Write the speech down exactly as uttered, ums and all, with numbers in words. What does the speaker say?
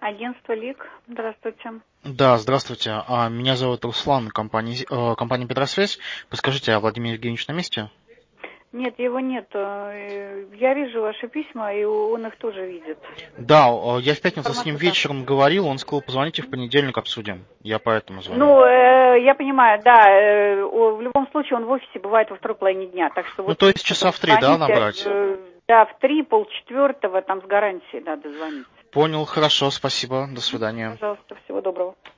Агентство ЛИК. Здравствуйте. Да, здравствуйте. А, Меня зовут Руслан, компания, Зи- э, компания Петросвязь. Подскажите, а Владимир Евгеньевич на месте? Нет, его нет. Э, Я вижу ваши письма, и он их тоже видит. Да, э, я в пятницу с ним Информация там. вечером говорил, он сказал, позвоните в понедельник, обсудим. Я поэтому звоню. Ну, э, я понимаю, да. э, о, в любом случае он в офисе бывает во второй половине дня. Так что Ну, вот то есть единственное, часа в три, да, позвоните, набрать? э, да, в три, полчетвертого, там с гарантией, да, дозвониться. Понял, хорошо, спасибо, до Мгм. свидания. Пожалуйста, всего доброго.